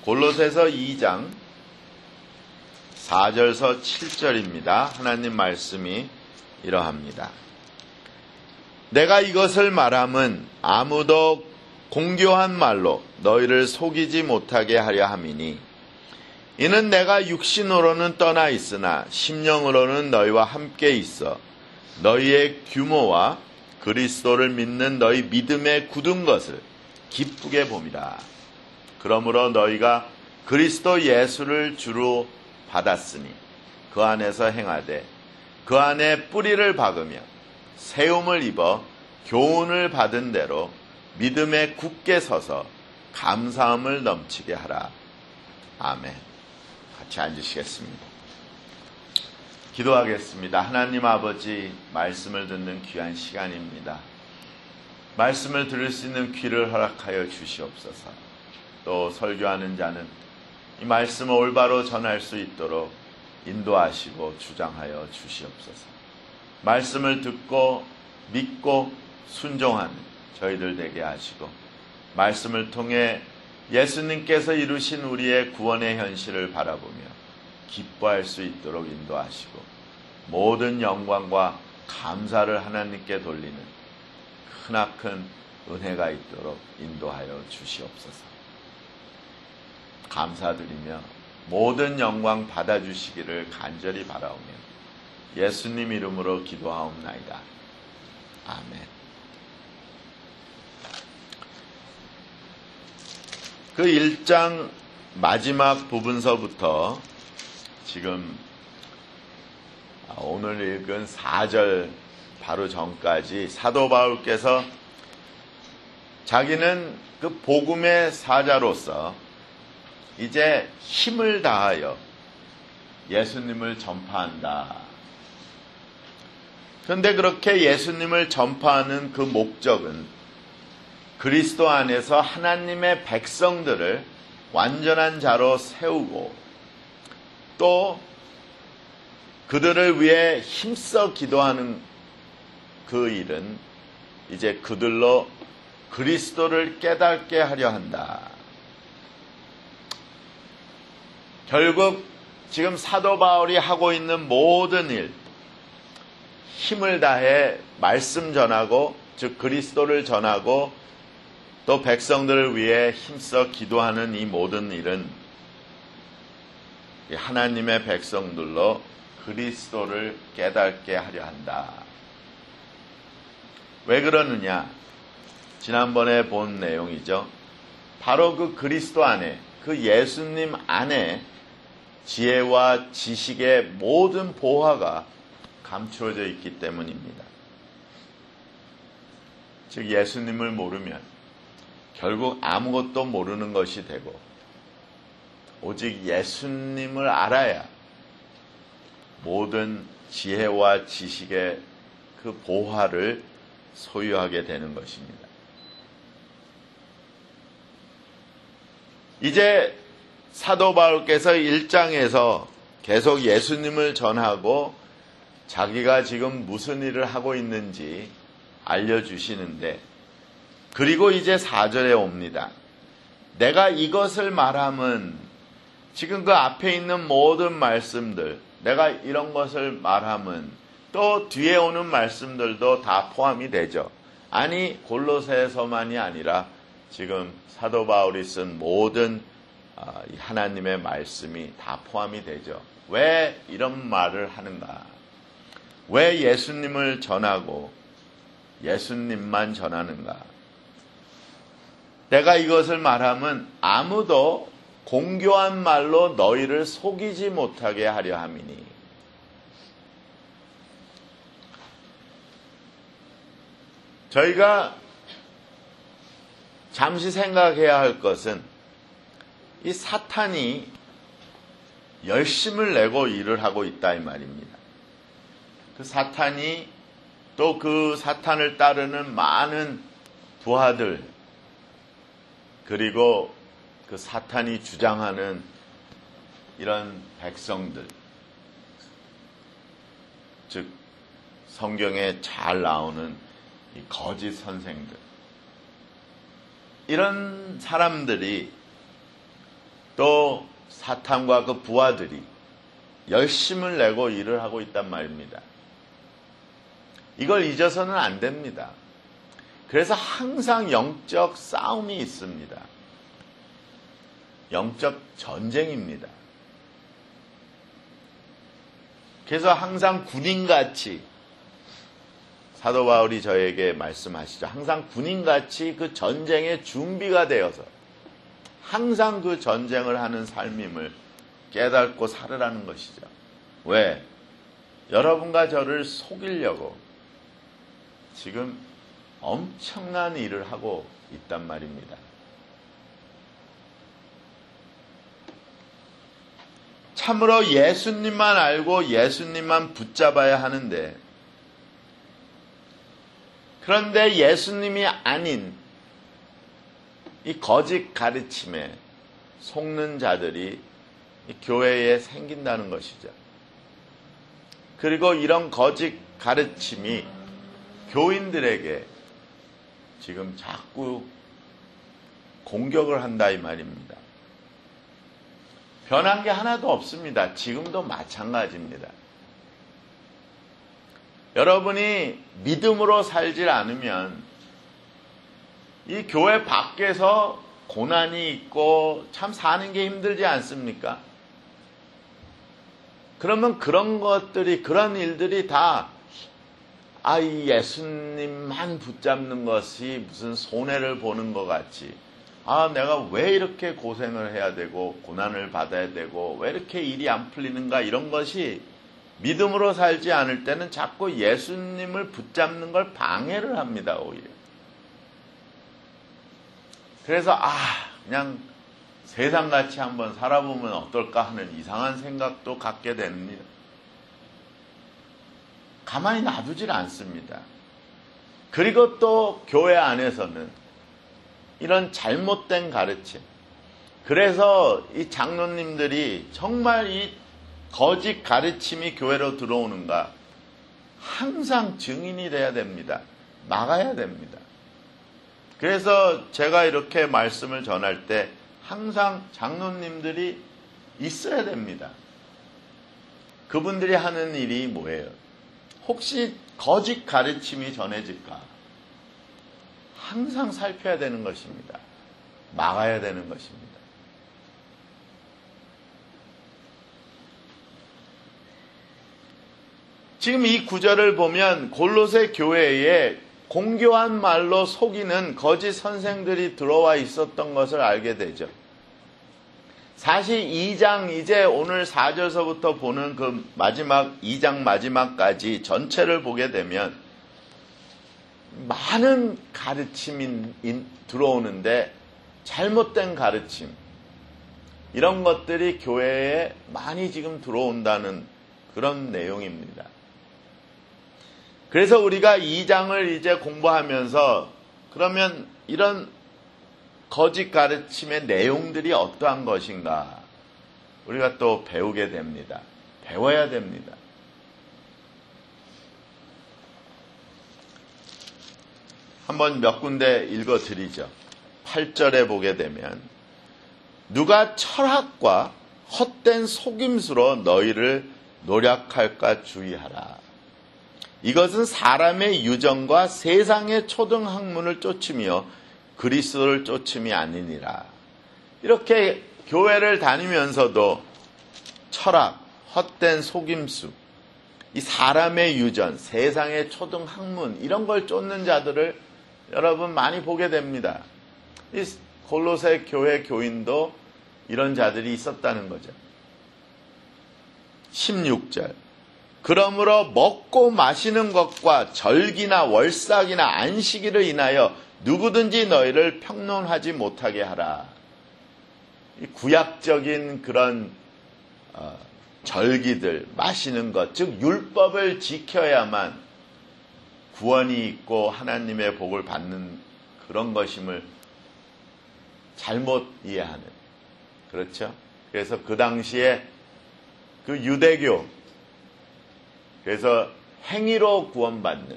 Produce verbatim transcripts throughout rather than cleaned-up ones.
골로새서 이 장 사 절서 칠 절입니다. 하나님 말씀이 이러합니다. 내가 이것을 말함은 아무도 공교한 말로 너희를 속이지 못하게 하려 함이니 이는 내가 육신으로는 떠나 있으나 심령으로는 너희와 함께 있어 너희의 규모와 그리스도를 믿는 너희 믿음에 굳은 것을 기쁘게 봄이라. 그러므로 너희가 그리스도 예수를 주로 받았으니 그 안에서 행하되 그 안에 뿌리를 박으며 세움을 입어 교훈을 받은 대로 믿음에 굳게 서서 감사함을 넘치게 하라. 아멘. 같이 앉으시겠습니다. 기도하겠습니다. 하나님 아버지, 말씀을 듣는 귀한 시간입니다. 말씀을 들을 수 있는 귀를 허락하여 주시옵소서. 또 설교하는 자는 이 말씀을 올바로 전할 수 있도록 인도하시고 주장하여 주시옵소서. 말씀을 듣고 믿고 순종하는 저희들 되게 하시고 말씀을 통해 예수님께서 이루신 우리의 구원의 현실을 바라보며 기뻐할 수 있도록 인도하시고 모든 영광과 감사를 하나님께 돌리는 크나큰 은혜가 있도록 인도하여 주시옵소서. 감사드리며 모든 영광 받아주시기를 간절히 바라오며 예수님 이름으로 기도하옵나이다. 아멘. 그 일 장 마지막 부분서부터 지금 오늘 읽은 사 절 바로 전까지 사도 바울께서 자기는 그 복음의 사자로서 이제 힘을 다하여 예수님을 전파한다. 그런데 그렇게 예수님을 전파하는 그 목적은 그리스도 안에서 하나님의 백성들을 완전한 자로 세우고 또 그들을 위해 힘써 기도하는 그 일은 이제 그들로 그리스도를 깨닫게 하려 한다. 결국 지금 사도 바울이 하고 있는 모든 일, 힘을 다해 말씀 전하고 즉 그리스도를 전하고 또 백성들을 위해 힘써 기도하는 이 모든 일은 하나님의 백성들로 그리스도를 깨닫게 하려 한다. 왜 그러느냐? 지난번에 본 내용이죠. 바로 그 그리스도 안에, 그 예수님 안에 지혜와 지식의 모든 보화가 감추어져 있기 때문입니다. 즉 예수님을 모르면 결국 아무것도 모르는 것이 되고 오직 예수님을 알아야 모든 지혜와 지식의 그 보화를 소유하게 되는 것입니다. 이제 사도 바울께서 일 장에서 계속 예수님을 전하고 자기가 지금 무슨 일을 하고 있는지 알려주시는데 그리고 이제 사 절에 옵니다. 내가 이것을 말함은 지금 그 앞에 있는 모든 말씀들, 내가 이런 것을 말함은 또 뒤에 오는 말씀들도 다 포함이 되죠. 아니 골로새에서만이 아니라 지금 사도 바울이 쓴 모든 하나님의 말씀이 다 포함이 되죠. 왜 이런 말을 하는가? 왜 예수님을 전하고 예수님만 전하는가? 내가 이것을 말함은 아무도 공교한 말로 너희를 속이지 못하게 하려 함이니. 저희가 잠시 생각해야 할 것은 이 사탄이 열심을 내고 일을 하고 있다 이 말입니다. 그 사탄이 또 그 사탄을 따르는 많은 부하들 그리고 그 사탄이 주장하는 이런 백성들, 즉 성경에 잘 나오는 이 거짓 선생들, 이런 사람들이 또 사탄과 그 부하들이 열심을 내고 일을 하고 있단 말입니다. 이걸 잊어서는 안 됩니다. 그래서 항상 영적 싸움이 있습니다. 영적 전쟁입니다. 그래서 항상 군인같이 사도 바울이 저에게 말씀하시죠. 항상 군인같이 그 전쟁에 준비가 되어서 항상 그 전쟁을 하는 삶임을 깨닫고 살으라는 것이죠. 왜? 여러분과 저를 속이려고 지금 엄청난 일을 하고 있단 말입니다. 참으로 예수님만 알고 예수님만 붙잡아야 하는데, 그런데 예수님이 아닌 이 거짓 가르침에 속는 자들이 이 교회에 생긴다는 것이죠. 그리고 이런 거짓 가르침이 교인들에게 지금 자꾸 공격을 한다 이 말입니다. 변한 게 하나도 없습니다. 지금도 마찬가지입니다. 여러분이 믿음으로 살질 않으면 이 교회 밖에서 고난이 있고 참 사는 게 힘들지 않습니까? 그러면 그런 것들이, 그런 일들이 다 아, 이 예수님만 붙잡는 것이 무슨 손해를 보는 것 같이, 아, 내가 왜 이렇게 고생을 해야 되고 고난을 받아야 되고 왜 이렇게 일이 안 풀리는가, 이런 것이 믿음으로 살지 않을 때는 자꾸 예수님을 붙잡는 걸 방해를 합니다, 오히려. 그래서 아, 그냥 세상같이 한번 살아보면 어떨까 하는 이상한 생각도 갖게 됩니다. 가만히 놔두질 않습니다. 그리고 또 교회 안에서는 이런 잘못된 가르침, 그래서 이 장로님들이 정말 이 거짓 가르침이 교회로 들어오는가 항상 증인이 돼야 됩니다. 막아야 됩니다. 그래서 제가 이렇게 말씀을 전할 때 항상 장로님들이 있어야 됩니다. 그분들이 하는 일이 뭐예요? 혹시 거짓 가르침이 전해질까? 항상 살펴야 되는 것입니다. 막아야 되는 것입니다. 지금 이 구절을 보면 골로새 교회에 공교한 말로 속이는 거짓 선생들이 들어와 있었던 것을 알게 되죠. 사실 이 장, 이제 오늘 사 절서부터 보는 그 마지막, 이 장 마지막까지 전체를 보게 되면 많은 가르침이 들어오는데 잘못된 가르침, 이런 것들이 교회에 많이 지금 들어온다는 그런 내용입니다. 그래서 우리가 이 장을 이제 공부하면서 그러면 이런 거짓 가르침의 내용들이 어떠한 것인가 우리가 또 배우게 됩니다. 배워야 됩니다. 한번 몇 군데 읽어드리죠. 팔 절에 보게 되면 누가 철학과 헛된 속임수로 너희를 노력할까 주의하라. 이것은 사람의 유정과 세상의 초등학문을 쫓으며 그리스도를 쫓음이 아니니라. 이렇게 교회를 다니면서도 철학, 헛된 속임수, 이 사람의 유전, 세상의 초등학문, 이런 걸 쫓는 자들을 여러분 많이 보게 됩니다. 이 골로새 교회 교인도 이런 자들이 있었다는 거죠. 십육 절. 그러므로 먹고 마시는 것과 절기나 월삭이나 안식일을 인하여 누구든지 너희를 평론하지 못하게 하라. 이 구약적인 그런 어, 절기들, 마시는 것, 즉 율법을 지켜야만 구원이 있고 하나님의 복을 받는 그런 것임을 잘못 이해하는, 그렇죠? 그래서 그 당시에 그 유대교, 그래서 행위로 구원받는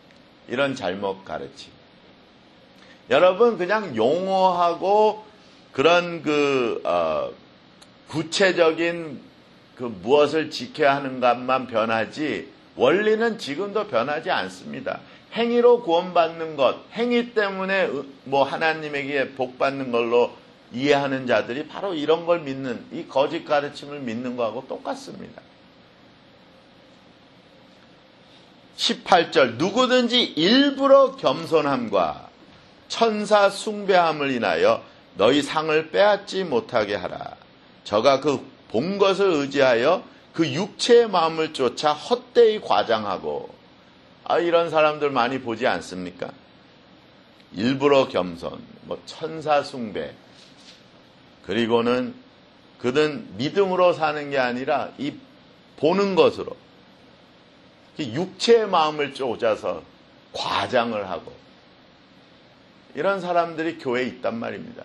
이런 잘못 가르침. 여러분 그냥 용어하고 그런 그 어, 구체적인 그 무엇을 지켜야 하는가만 변하지 원리는 지금도 변하지 않습니다. 행위로 구원받는 것, 행위 때문에 뭐 하나님에게 복 받는 걸로 이해하는 자들이 바로 이런 걸 믿는, 이 거짓 가르침을 믿는 거하고 똑같습니다. 십팔 절 누구든지 일부러 겸손함과 천사 숭배함을 인하여 너희 상을 빼앗지 못하게 하라. 저가 그 본 것을 의지하여 그 육체의 마음을 쫓아 헛되이 과장하고, 아, 이런 사람들 많이 보지 않습니까? 일부러 겸손, 뭐 천사 숭배, 그리고는 그는 믿음으로 사는 게 아니라 이 보는 것으로 육체의 마음을 쫓아서 과장을 하고, 이런 사람들이 교회에 있단 말입니다.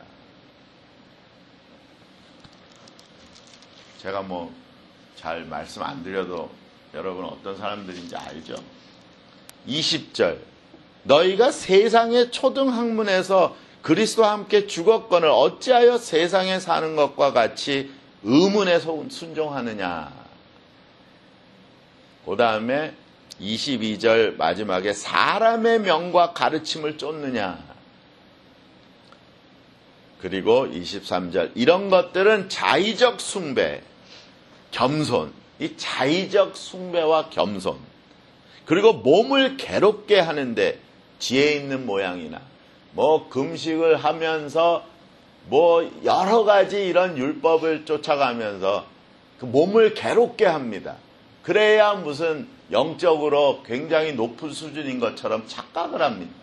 제가 뭐 잘 말씀 안 드려도 여러분 어떤 사람들인지 알죠? 이십 절 너희가 세상의 초등학문에서 그리스도와 함께 죽었거늘 어찌하여 세상에 사는 것과 같이 의문에 순종하느냐. 그 다음에 이십이 절 마지막에 사람의 명과 가르침을 쫓느냐. 그리고 이십삼 절 이런 것들은 자의적 숭배, 겸손, 이 자의적 숭배와 겸손, 그리고 몸을 괴롭게 하는데 지혜 있는 모양이나 뭐 금식을 하면서 뭐 여러 가지 이런 율법을 쫓아가면서 그 몸을 괴롭게 합니다. 그래야 무슨 영적으로 굉장히 높은 수준인 것처럼 착각을 합니다.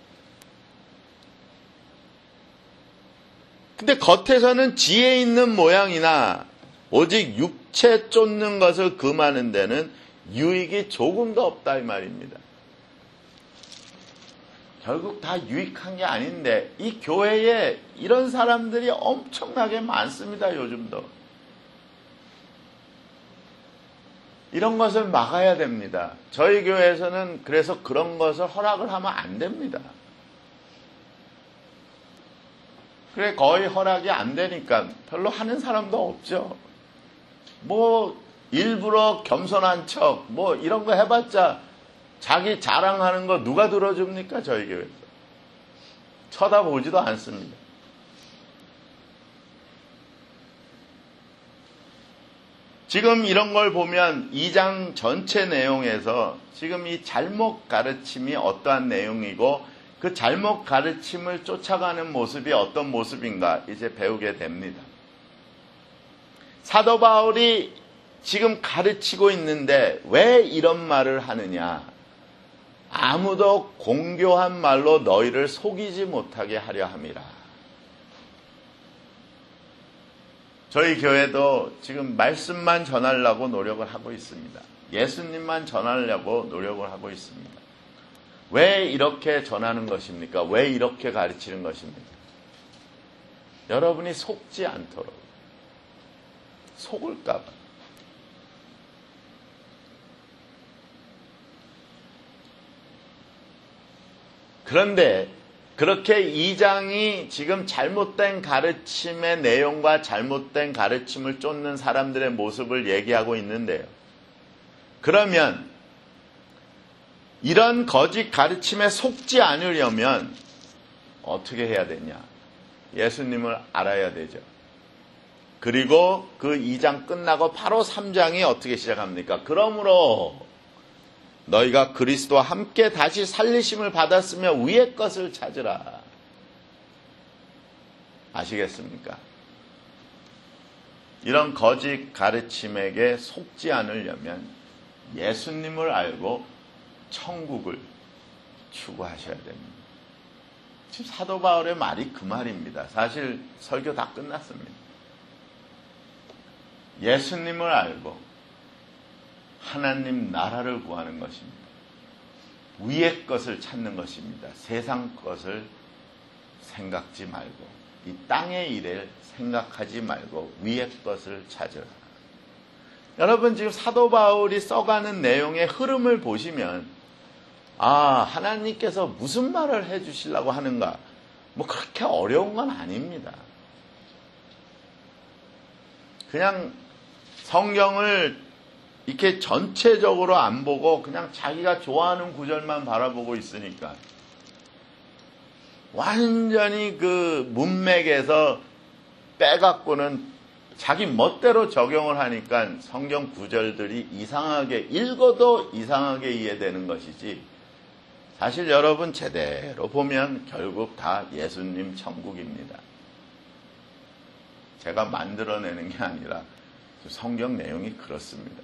근데 겉에서는 지혜 있는 모양이나 오직 육체 쫓는 것을 금하는 데는 유익이 조금도 없다 이 말입니다. 결국 다 유익한 게 아닌데 이 교회에 이런 사람들이 엄청나게 많습니다. 요즘도. 이런 것을 막아야 됩니다. 저희 교회에서는 그래서 그런 것을 허락을 하면 안 됩니다. 그래 거의 허락이 안 되니까 별로 하는 사람도 없죠. 뭐 일부러 겸손한 척 뭐 이런 거 해봤자 자기 자랑하는 거 누가 들어줍니까? 저희 교회에서. 쳐다보지도 않습니다. 지금 이런 걸 보면 이 장 전체 내용에서 지금 이 잘못 가르침이 어떠한 내용이고 그 잘못 가르침을 쫓아가는 모습이 어떤 모습인가 이제 배우게 됩니다. 사도 바울이 지금 가르치고 있는데 왜 이런 말을 하느냐? 아무도 공교한 말로 너희를 속이지 못하게 하려 함이라. 저희 교회도 지금 말씀만 전하려고 노력을 하고 있습니다. 예수님만 전하려고 노력을 하고 있습니다. 왜 이렇게 전하는 것입니까? 왜 이렇게 가르치는 것입니까? 여러분이 속지 않도록. 속을까 봐. 그런데 그렇게 이 장이 지금 잘못된 가르침의 내용과 잘못된 가르침을 쫓는 사람들의 모습을 얘기하고 있는데요. 그러면 이런 거짓 가르침에 속지 않으려면 어떻게 해야 되냐? 예수님을 알아야 되죠. 그리고 그 이 장 끝나고 바로 삼 장이 어떻게 시작합니까? 그러므로 너희가 그리스도와 함께 다시 살리심을 받았으며 위의 것을 찾으라. 아시겠습니까? 이런 거짓 가르침에게 속지 않으려면 예수님을 알고 천국을 추구하셔야 됩니다. 지금 사도 바울의 말이 그 말입니다. 사실 설교 다 끝났습니다. 예수님을 알고 하나님 나라를 구하는 것입니다. 위의 것을 찾는 것입니다. 세상 것을 생각지 말고 이 땅의 일을 생각하지 말고 위의 것을 찾으라. 여러분 지금 사도 바울이 써가는 내용의 흐름을 보시면 아 하나님께서 무슨 말을 해주시려고 하는가 뭐 그렇게 어려운 건 아닙니다. 그냥 성경을 이렇게 전체적으로 안 보고 그냥 자기가 좋아하는 구절만 바라보고 있으니까 완전히 그 문맥에서 빼갖고는 자기 멋대로 적용을 하니까 성경 구절들이 이상하게 읽어도 이상하게 이해되는 것이지, 사실 여러분 제대로 보면 결국 다 예수님 천국입니다. 제가 만들어내는 게 아니라 성경 내용이 그렇습니다.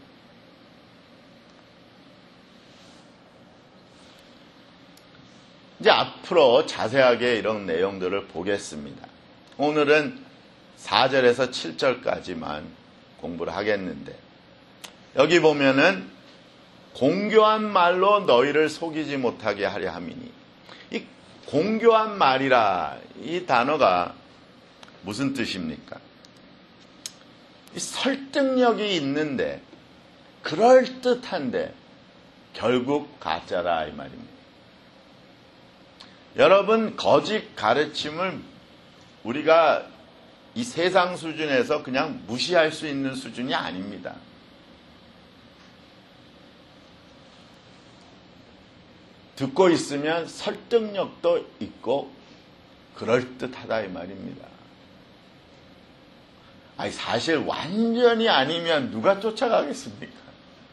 이제 앞으로 자세하게 이런 내용들을 보겠습니다. 오늘은 사 절에서 칠 절까지만 공부를 하겠는데, 여기 보면은 공교한 말로 너희를 속이지 못하게 하려 함이니, 이 공교한 말이라 이 단어가 무슨 뜻입니까? 이 설득력이 있는데 그럴듯한데 결국 가짜라 이 말입니다. 여러분, 거짓 가르침을 우리가 이 세상 수준에서 그냥 무시할 수 있는 수준이 아닙니다. 듣고 있으면 설득력도 있고 그럴듯하다 이 말입니다. 아니, 사실 완전히 아니면 누가 쫓아가겠습니까?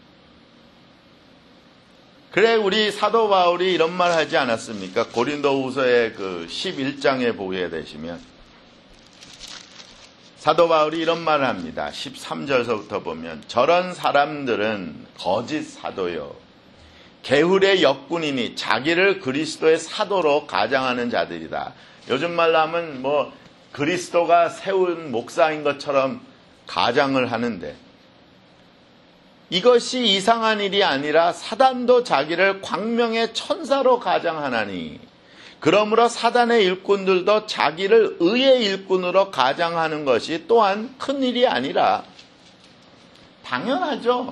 그래, 우리 사도 바울이 이런 말 하지 않았습니까? 고린도후서의 그 십일 장에 보게 되시면 사도 바울이 이런 말을 합니다. 십삼 절서부터 보면, 저런 사람들은 거짓 사도요, 게으르의 역군이니 자기를 그리스도의 사도로 가장하는 자들이다. 요즘 말로 하면 뭐 그리스도가 세운 목사인 것처럼 가장을 하는데, 이것이 이상한 일이 아니라 사단도 자기를 광명의 천사로 가장하나니, 그러므로 사단의 일꾼들도 자기를 의의 일꾼으로 가장하는 것이 또한 큰 일이 아니라, 당연하죠.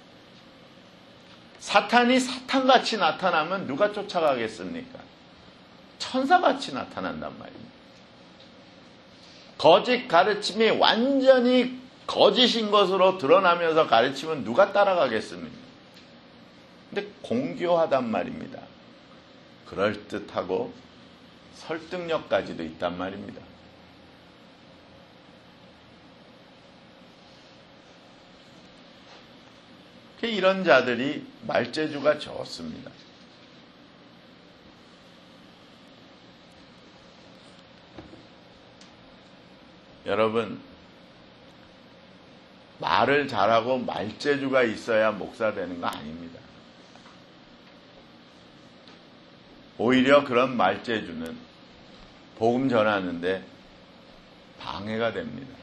사탄이 사탄같이 나타나면 누가 쫓아가겠습니까? 천사같이 나타난단 말입니다. 거짓 가르침이 완전히 거짓인 것으로 드러나면서 가르치면 누가 따라가겠습니까? 근데 공교하단 말입니다. 그럴듯하고 설득력까지도 있단 말입니다. 이런 자들이 말재주가 좋습니다. 여러분, 말을 잘하고 말재주가 있어야 목사 되는 거 아닙니다. 오히려 그런 말재주는 복음 전하는데 방해가 됩니다.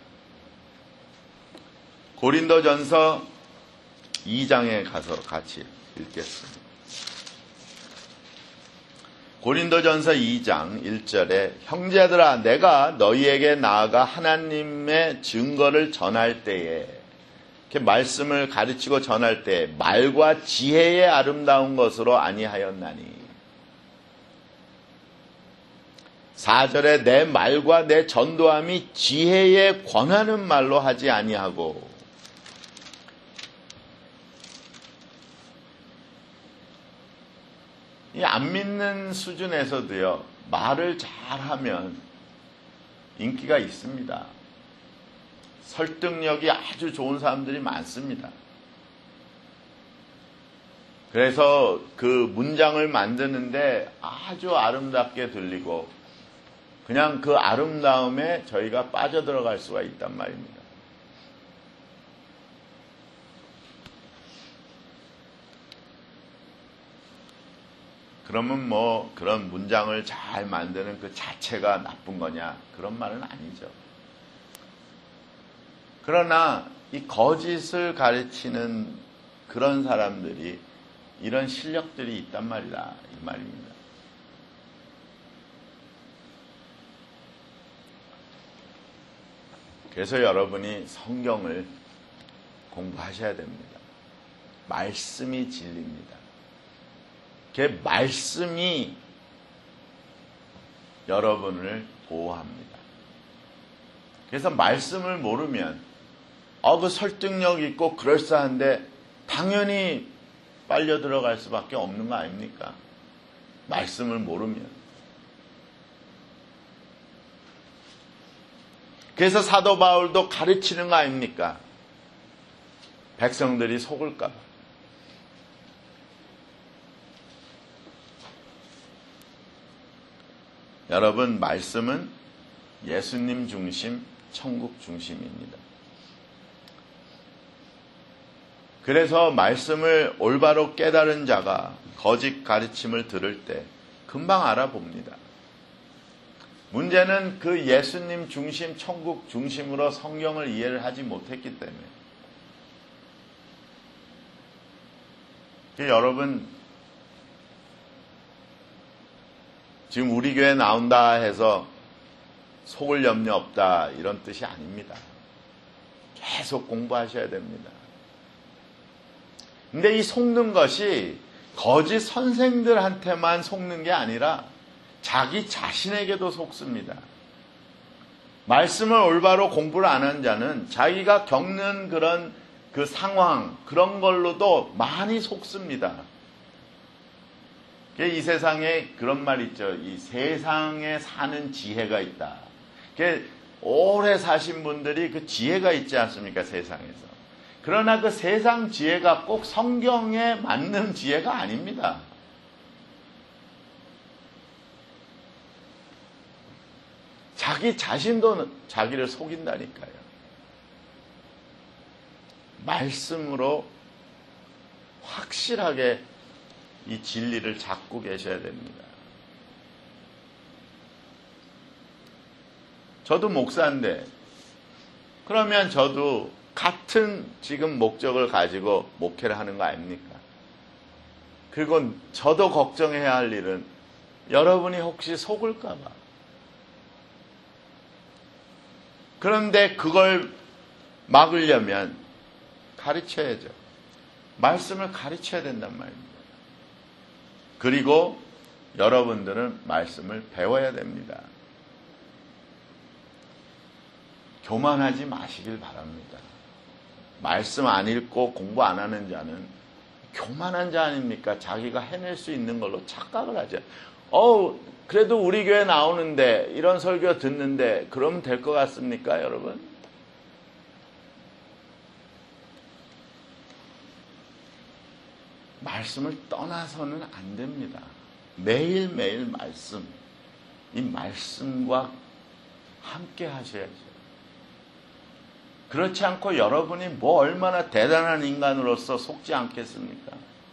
고린도전서 이 장에 가서 같이 읽겠습니다. 고린도전서 이 장 일 절에, 형제들아, 내가 너희에게 나아가 하나님의 증거를 전할 때에, 이렇게 말씀을 가르치고 전할 때 말과 지혜의 아름다운 것으로 아니하였나니, 사 절에 내 말과 내 전도함이 지혜에 권하는 말로 하지 아니하고, 이 안 믿는 수준에서도요, 말을 잘하면 인기가 있습니다. 설득력이 아주 좋은 사람들이 많습니다. 그래서 그 문장을 만드는데 아주 아름답게 들리고, 그냥 그 아름다움에 저희가 빠져들어갈 수가 있단 말입니다. 그러면 뭐 그런 문장을 잘 만드는 그 자체가 나쁜 거냐, 그런 말은 아니죠. 그러나 이 거짓을 가르치는 그런 사람들이 이런 실력들이 있단 말이다, 이 말입니다. 그래서 여러분이 성경을 공부하셔야 됩니다. 말씀이 진리입니다. 그 말씀이 여러분을 보호합니다. 그래서 말씀을 모르면 어, 그 설득력 있고 그럴싸한데 당연히 빨려 들어갈 수밖에 없는 거 아닙니까? 말씀을 모르면. 그래서 사도 바울도 가르치는 거 아닙니까? 백성들이 속을까 봐. 여러분, 말씀은 예수님 중심, 천국 중심입니다. 그래서 말씀을 올바로 깨달은 자가 거짓 가르침을 들을 때 금방 알아봅니다. 문제는 그 예수님 중심, 천국 중심으로 성경을 이해를 하지 못했기 때문에. 여러분, 지금 우리 교회 나온다 해서 속을 염려 없다 이런 뜻이 아닙니다. 계속 공부하셔야 됩니다. 근데 이 속는 것이 거짓 선생들한테만 속는 게 아니라 자기 자신에게도 속습니다. 말씀을 올바로 공부를 안 한 자는 자기가 겪는 그런 그 상황, 그런 걸로도 많이 속습니다. 이 세상에 그런 말 있죠. 이 세상에 사는 지혜가 있다. 오래 사신 분들이 그 지혜가 있지 않습니까? 세상에서. 그러나 그 세상 지혜가 꼭 성경에 맞는 지혜가 아닙니다. 자기 자신도 자기를 속인다니까요. 말씀으로 확실하게 이 진리를 잡고 계셔야 됩니다. 저도 목사인데 그러면 저도 같은 지금 목적을 가지고 목회를 하는 거 아닙니까? 그리고 저도 걱정해야 할 일은 여러분이 혹시 속을까 봐. 그런데 그걸 막으려면 가르쳐야죠. 말씀을 가르쳐야 된단 말입니다. 그리고 여러분들은 말씀을 배워야 됩니다. 교만하지 마시길 바랍니다. 말씀 안 읽고 공부 안 하는 자는 교만한 자 아닙니까? 자기가 해낼 수 있는 걸로 착각을 하죠. 어우, 그래도 우리 교회 나오는데 이런 설교 듣는데 그러면 될 것 같습니까, 여러분? 말씀을 떠나서는 안 됩니다. 매일매일 말씀, 이 말씀과 함께 하셔야죠. 그렇지 않고 여러분이 뭐 얼마나 대단한 인간으로서 속지 않겠습니까?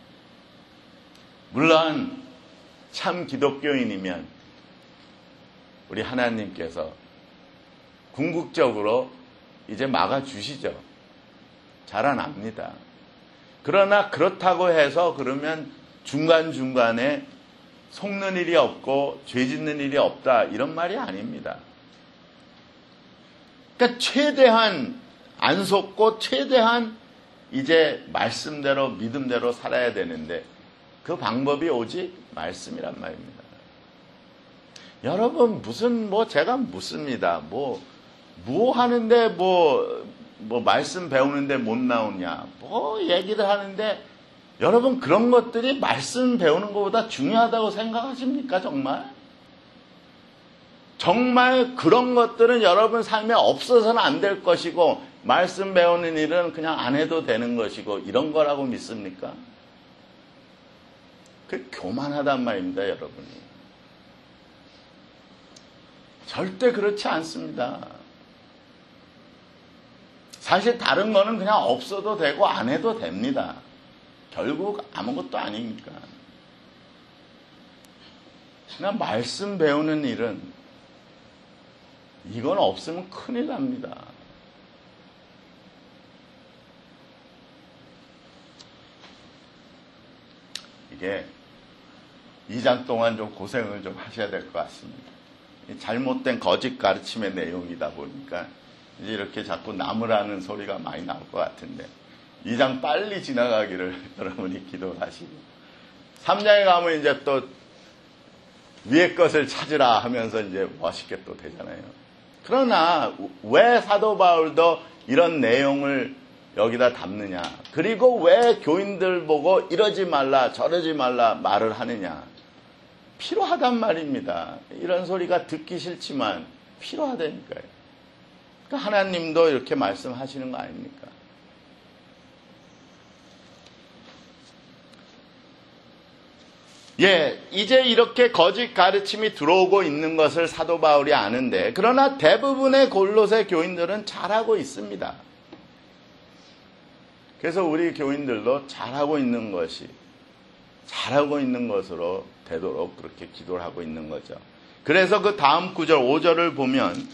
물론 참 기독교인이면 우리 하나님께서 궁극적으로 이제 막아주시죠. 자라납니다. 그러나 그렇다고 해서 그러면 중간중간에 속는 일이 없고 죄 짓는 일이 없다 이런 말이 아닙니다. 그러니까 최대한 안 속고 최대한 이제 말씀대로 믿음대로 살아야 되는데 그 방법이 오직 말씀이란 말입니다. 여러분 무슨 뭐 제가 묻습니다. 뭐 뭐 하는데 뭐 뭐 말씀 배우는데 못 나오냐 뭐 얘기를 하는데 여러분 그런 것들이 말씀 배우는 것보다 중요하다고 생각하십니까? 정말? 정말 그런 것들은 여러분 삶에 없어서는 안 될 것이고 말씀 배우는 일은 그냥 안 해도 되는 것이고 이런 거라고 믿습니까? 그 교만하단 말입니다, 여러분이. 절대 그렇지 않습니다. 사실 다른 거는 그냥 없어도 되고 안 해도 됩니다. 결국 아무것도 아니니까. 그냥 말씀 배우는 일은 이건 없으면 큰일 납니다. 이게 이 장 동안 좀 고생을 좀 하셔야 될 것 같습니다. 잘못된 거짓 가르침의 내용이다 보니까 이제 이렇게 자꾸 남으라는 소리가 많이 나올 것 같은데 이 장 빨리 지나가기를 여러분이 기도하시고 삼 장에 가면 이제 또 위의 것을 찾으라 하면서 이제 멋있게 또 되잖아요. 그러나 왜 사도 바울도 이런 내용을 여기다 담느냐? 그리고 왜 교인들 보고 이러지 말라 저러지 말라 말을 하느냐? 필요하단 말입니다. 이런 소리가 듣기 싫지만 필요하다니까요. 그러니까 하나님도 이렇게 말씀하시는 거 아닙니까? 예, 이제 이렇게 거짓 가르침이 들어오고 있는 것을 사도 바울이 아는데, 그러나 대부분의 골로새 교인들은 잘하고 있습니다. 그래서 우리 교인들도 잘하고 있는 것이 잘하고 있는 것으로 되도록 그렇게 기도를 하고 있는 거죠. 그래서 그 다음 구절 오 절을 보면,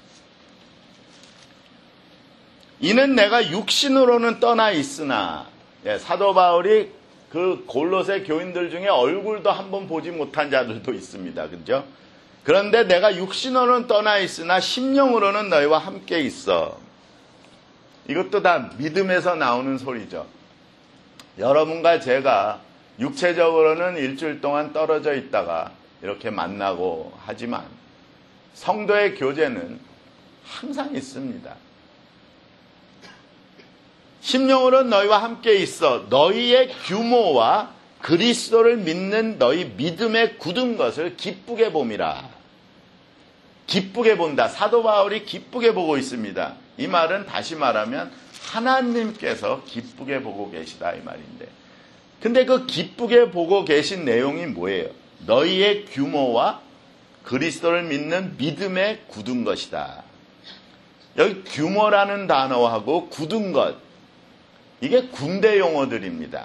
이는 내가 육신으로는 떠나 있으나, 예, 사도 바울이 그 골로새 교인들 중에 얼굴도 한번 보지 못한 자들도 있습니다. 그죠? 그런데 내가 육신으로는 떠나 있으나 심령으로는 너희와 함께 있어. 이것도 다 믿음에서 나오는 소리죠. 여러분과 제가 육체적으로는 일주일 동안 떨어져 있다가 이렇게 만나고 하지만 성도의 교제는 항상 있습니다. 심령으로는 너희와 함께 있어 너희의 규모와 그리스도를 믿는 너희 믿음에 굳은 것을 기쁘게 봄이라. 기쁘게 본다. 사도 바울이 기쁘게 보고 있습니다. 이 말은 다시 말하면 하나님께서 기쁘게 보고 계시다 이 말인데, 근데 그 기쁘게 보고 계신 내용이 뭐예요? 너희의 규모와 그리스도를 믿는 믿음에 굳은 것이다. 여기 규모라는 단어하고 굳은 것, 이게 군대 용어들입니다.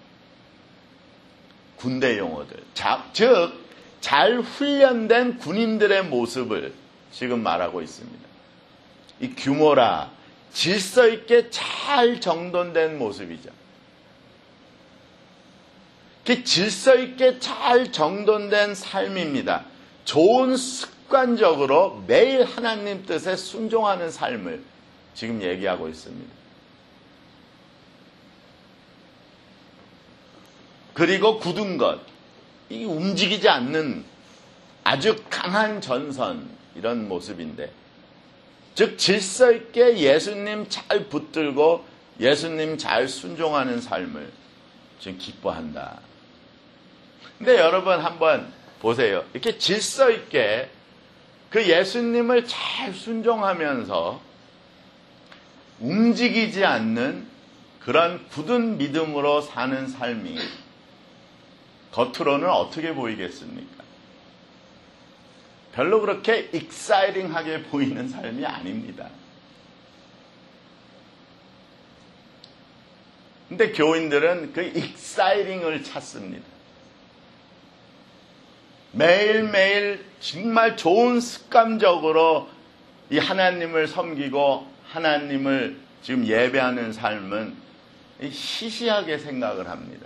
군대 용어들. 자, 즉, 잘 훈련된 군인들의 모습을 지금 말하고 있습니다. 이 규모라, 질서 있게 잘 정돈된 모습이죠. 그 질서 있게 잘 정돈된 삶입니다. 좋은 습관적으로 매일 하나님 뜻에 순종하는 삶을 지금 얘기하고 있습니다. 그리고 굳은 것, 이 움직이지 않는 아주 강한 전선, 이런 모습인데, 즉 질서 있게 예수님 잘 붙들고 예수님 잘 순종하는 삶을 지금 기뻐한다. 근데 여러분 한번 보세요. 이렇게 질서 있게 그 예수님을 잘 순종하면서 움직이지 않는 그런 굳은 믿음으로 사는 삶이 겉으로는 어떻게 보이겠습니까? 별로 그렇게 익사이팅하게 보이는 삶이 아닙니다. 근데 교인들은 그 익사이팅을 찾습니다. 매일매일 정말 좋은 습관적으로 이 하나님을 섬기고 하나님을 지금 예배하는 삶은 시시하게 생각을 합니다.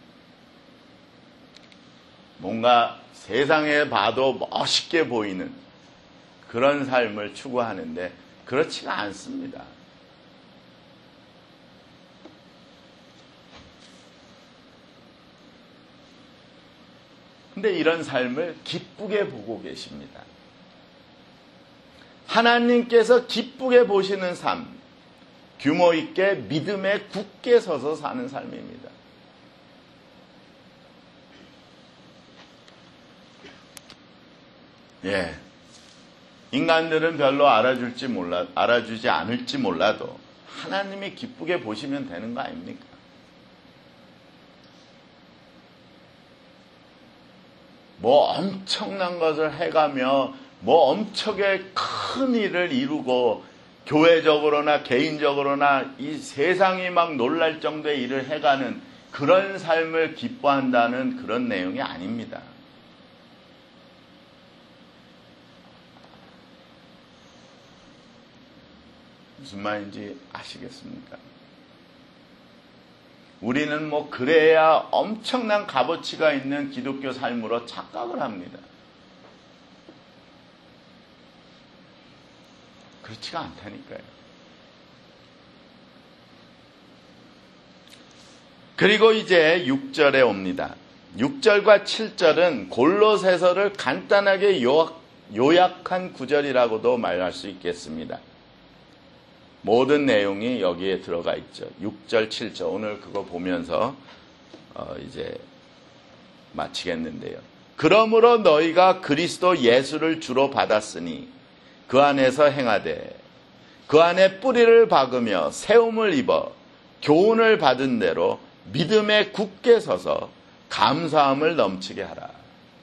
뭔가 세상에 봐도 멋있게 보이는 그런 삶을 추구하는데 그렇지가 않습니다. 근데 이런 삶을 기쁘게 보고 계십니다. 하나님께서 기쁘게 보시는 삶, 규모 있게 믿음에 굳게 서서 사는 삶입니다. 예, 인간들은 별로 알아줄지 몰라, 알아주지 않을지 몰라도 하나님이 기쁘게 보시면 되는 거 아닙니까? 뭐 엄청난 것을 해가며 뭐 엄청나게 큰 일을 이루고 교회적으로나 개인적으로나 이 세상이 막 놀랄 정도의 일을 해가는 그런 삶을 기뻐한다는 그런 내용이 아닙니다. 무슨 말인지 아시겠습니까? 우리는 뭐 그래야 엄청난 값어치가 있는 기독교 삶으로 착각을 합니다. 그렇지가 않다니까요. 그리고 이제 육 절에 옵니다. 육 절과 칠 절은 골로새서를 간단하게 요약, 요약한 구절이라고도 말할 수 있겠습니다. 모든 내용이 여기에 들어가 있죠. 육 절, 칠 절. 오늘 그거 보면서 어 이제 마치겠는데요. 그러므로 너희가 그리스도 예수를 주로 받았으니 그 안에서 행하되 그 안에 뿌리를 박으며 세움을 입어 교훈을 받은 대로 믿음에 굳게 서서 감사함을 넘치게 하라.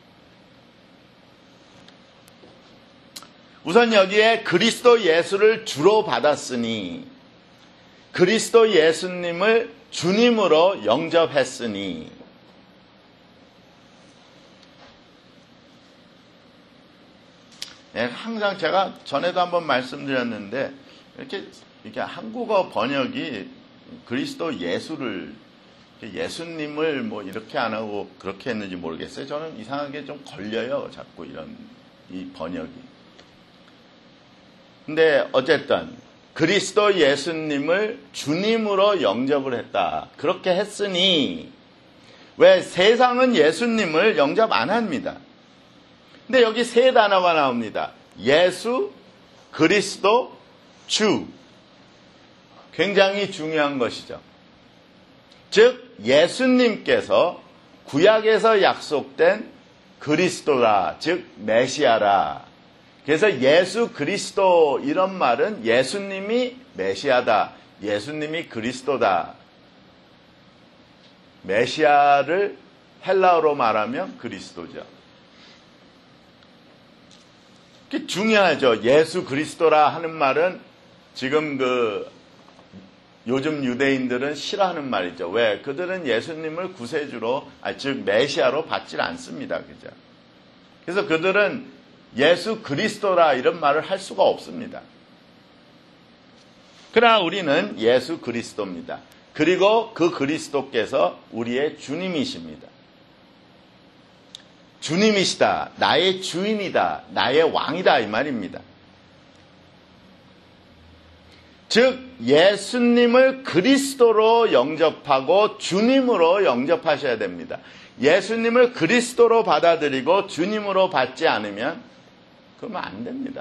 우선 여기에 그리스도 예수를 주로 받았으니, 그리스도 예수님을 주님으로 영접했으니, 네, 항상 제가 전에도 한번 말씀드렸는데 이렇게, 이렇게 한국어 번역이 그리스도 예수를, 예수님을 뭐 이렇게 안 하고 그렇게 했는지 모르겠어요. 저는 이상하게 좀 걸려요, 자꾸 이런 이 번역이. 근데 어쨌든 그리스도 예수님을 주님으로 영접을 했다. 그렇게 했으니, 왜 세상은 예수님을 영접 안 합니다. 근데 여기 세 단어가 나옵니다. 예수, 그리스도, 주. 굉장히 중요한 것이죠. 즉 예수님께서 구약에서 약속된 그리스도라, 즉 메시아라. 그래서 예수 그리스도 이런 말은 예수님이 메시아다, 예수님이 그리스도다. 메시아를 헬라어로 말하면 그리스도죠. 그게 중요하죠. 예수 그리스도라 하는 말은 지금 그 요즘 유대인들은 싫어하는 말이죠. 왜? 그들은 예수님을 구세주로, 아, 즉 메시아로 받질 않습니다. 그죠? 그래서 그들은 예수 그리스도라 이런 말을 할 수가 없습니다. 그러나 우리는 예수 그리스도입니다. 그리고 그 그리스도께서 우리의 주님이십니다. 주님이시다, 나의 주인이다, 나의 왕이다 이 말입니다. 즉 예수님을 그리스도로 영접하고 주님으로 영접하셔야 됩니다. 예수님을 그리스도로 받아들이고 주님으로 받지 않으면 그러면 안 됩니다.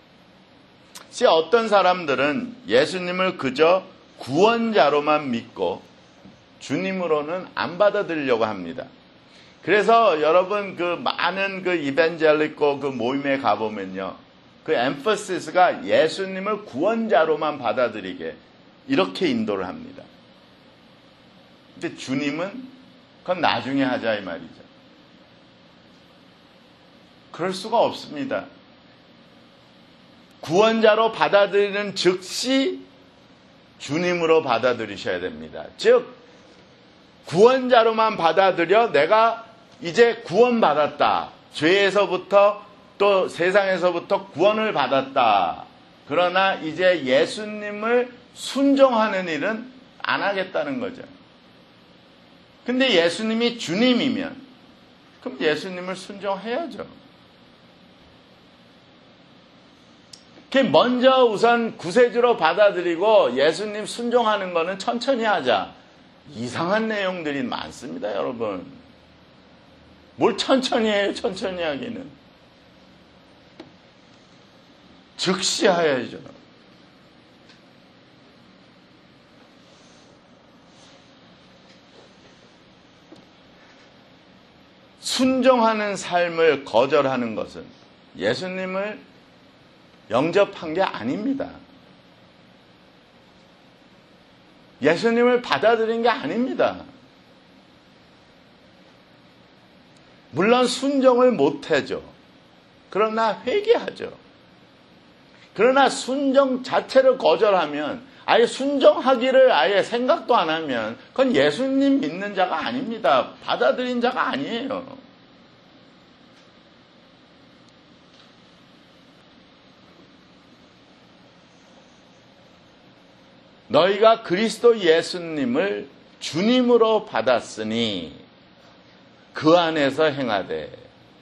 어떤 사람들은 예수님을 그저 구원자로만 믿고 주님으로는 안 받아들이려고 합니다. 그래서 여러분 그 많은 그 이벤젤리코 그 모임에 가보면요, 그 엠퍼시스가 예수님을 구원자로만 받아들이게 이렇게 인도를 합니다. 근데 주님은 그건 나중에 하자 이 말이죠. 그럴 수가 없습니다. 구원자로 받아들이는 즉시 주님으로 받아들이셔야 됩니다. 즉 구원자로만 받아들여 내가 이제 구원받았다, 죄에서부터 또 세상에서부터 구원을 받았다, 그러나 이제 예수님을 순종하는 일은 안 하겠다는 거죠. 근데 예수님이 주님이면 그럼 예수님을 순종해야죠. 먼저 우선 구세주로 받아들이고 예수님 순종하는 거는 천천히 하자. 이상한 내용들이 많습니다, 여러분. 뭘 천천히 해요, 천천히 하기는. 즉시 해야죠. 순종하는 삶을 거절하는 것은 예수님을 영접한 게 아닙니다. 예수님을 받아들인 게 아닙니다. 물론 순종을 못하죠. 그러나 회개하죠. 그러나 순종 자체를 거절하면, 아예 순종하기를 아예 생각도 안 하면 그건 예수님 믿는 자가 아닙니다. 받아들인 자가 아니에요. 너희가 그리스도 예수님을 주님으로 받았으니 그 안에서 행하되,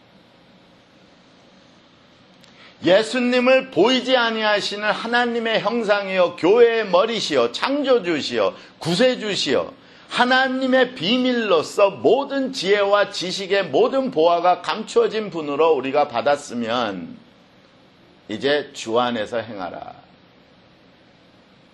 예수님을 보이지 아니하시는 하나님의 형상이요 교회의 머리시요 창조주시요 구세주시요 하나님의 비밀로서 모든 지혜와 지식의 모든 보화가 감추어진 분으로 우리가 받았으면 이제 주 안에서 행하라.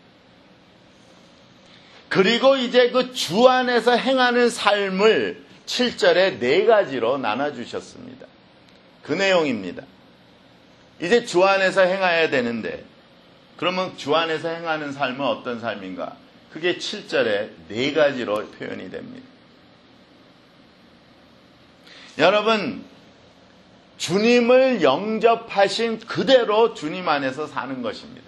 그리고 이제 그 주 안에서 행하는 삶을 칠 절에 네 가지로 나눠주셨습니다. 그 내용입니다. 이제 주 안에서 행해야 되는데 그러면 주 안에서 행하는 삶은 어떤 삶인가? 그게 칠 절에 네 가지로 표현이 됩니다. 여러분, 주님을 영접하신 그대로 주님 안에서 사는 것입니다.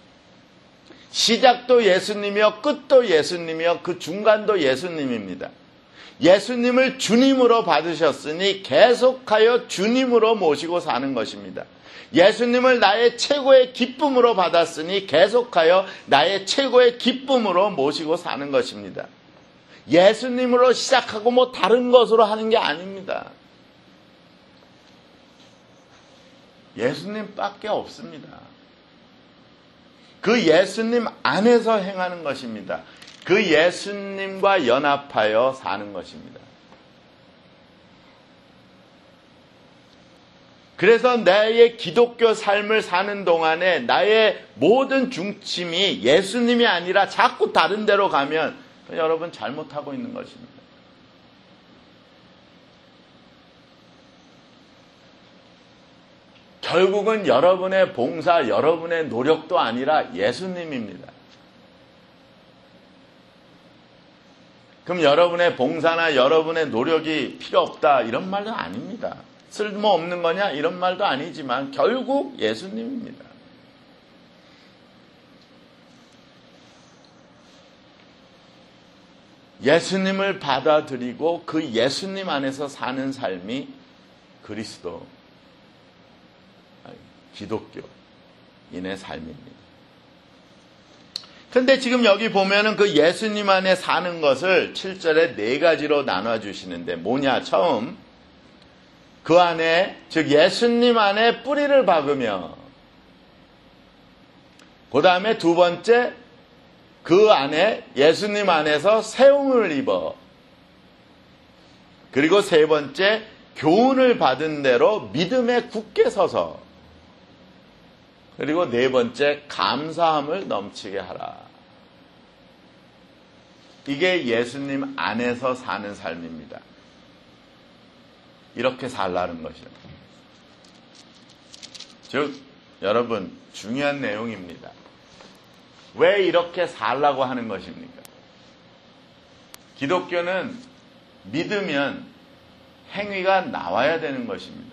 시작도 예수님이요, 끝도 예수님이요, 그 중간도 예수님입니다. 예수님을 주님으로 받으셨으니 계속하여 주님으로 모시고 사는 것입니다. 예수님을 나의 최고의 기쁨으로 받았으니 계속하여 나의 최고의 기쁨으로 모시고 사는 것입니다. 예수님으로 시작하고 뭐 다른 것으로 하는 게 아닙니다. 예수님밖에 없습니다. 그 예수님 안에서 행하는 것입니다. 그 예수님과 연합하여 사는 것입니다. 그래서 나의 기독교 삶을 사는 동안에 나의 모든 중심이 예수님이 아니라 자꾸 다른 데로 가면 여러분 잘못하고 있는 것입니다. 결국은 여러분의 봉사, 여러분의 노력도 아니라 예수님입니다. 그럼 여러분의 봉사나 여러분의 노력이 필요 없다 이런 말은 아닙니다. 쓸모없는 거냐 이런 말도 아니지만 결국 예수님입니다. 예수님을 받아들이고 그 예수님 안에서 사는 삶이 그리스도, 기독교인의 삶입니다. 근데 지금 여기 보면은 그 예수님 안에 사는 것을 칠 절에 네 가지로 나눠주시는데 뭐냐? 처음, 그 안에, 즉 예수님 안에 뿌리를 박으며, 그 다음에 두 번째, 그 안에 예수님 안에서 세움을 입어, 그리고 세 번째, 교훈을 받은 대로 믿음에 굳게 서서, 그리고 네 번째, 감사함을 넘치게 하라. 이게 예수님 안에서 사는 삶입니다. 이렇게 살라는 것이죠. 즉, 여러분, 중요한 내용입니다. 왜 이렇게 살라고 하는 것입니까? 기독교는 믿으면 행위가 나와야 되는 것입니다.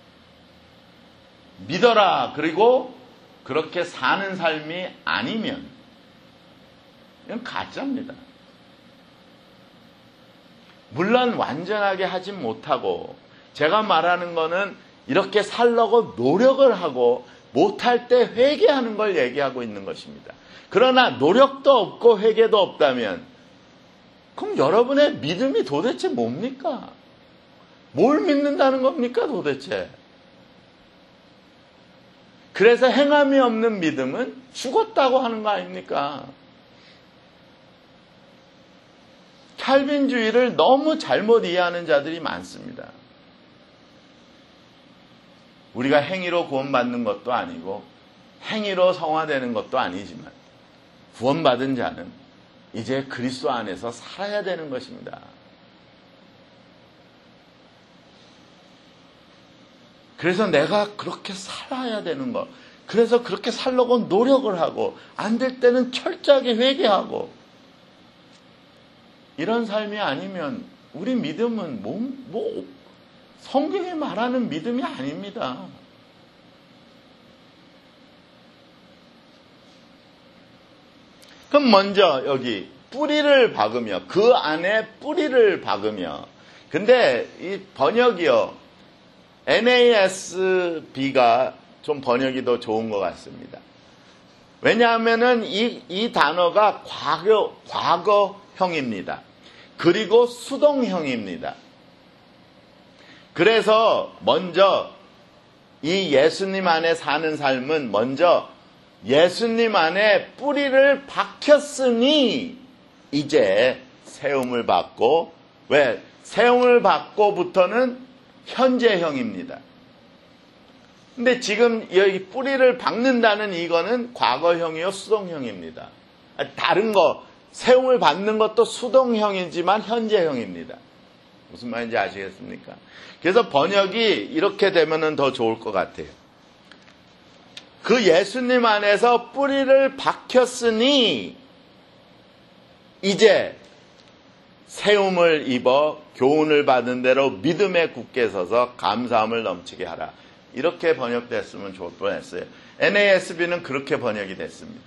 믿어라. 그리고 그렇게 사는 삶이 아니면 이건 가짜입니다. 물론 완전하게 하진 못하고 제가 말하는 거는 이렇게 살려고 노력을 하고 못할 때 회개하는 걸 얘기하고 있는 것입니다. 그러나 노력도 없고 회개도 없다면 그럼 여러분의 믿음이 도대체 뭡니까? 뭘 믿는다는 겁니까 도대체? 그래서 행함이 없는 믿음은 죽었다고 하는 거 아닙니까? 칼빈주의를 너무 잘못 이해하는 자들이 많습니다. 우리가 행위로 구원받는 것도 아니고 행위로 성화되는 것도 아니지만 구원받은 자는 이제 그리스도 안에서 살아야 되는 것입니다. 그래서 내가 그렇게 살아야 되는 것. 그래서 그렇게 살려고 노력을 하고 안 될 때는 철저하게 회개하고 이런 삶이 아니면 우리 믿음은 뭐, 뭐 성경이 말하는 믿음이 아닙니다. 그럼 먼저 여기 뿌리를 박으며 그 안에 뿌리를 박으며 근데 이 번역이요. 엔 에이 에스 비가 좀 번역이 더 좋은 것 같습니다. 왜냐하면은 이, 이 단어가 과거, 과거형입니다. 그리고 수동형입니다. 그래서 먼저 이 예수님 안에 사는 삶은 먼저 예수님 안에 뿌리를 박혔으니 이제 세움을 받고 왜? 세움을 받고부터는 현재형입니다. 근데 지금 여기 뿌리를 박는다는 이거는 과거형이요 수동형입니다. 다른 거 세움을 받는 것도 수동형이지만 현재형입니다. 무슨 말인지 아시겠습니까? 그래서 번역이 이렇게 되면은 더 좋을 것 같아요. 그 예수님 안에서 뿌리를 박혔으니 이제 세움을 입어 교훈을 받은 대로 믿음에 굳게 서서 감사함을 넘치게 하라. 이렇게 번역됐으면 좋을 뻔했어요. 엔 에이 에스 비는 그렇게 번역이 됐습니다.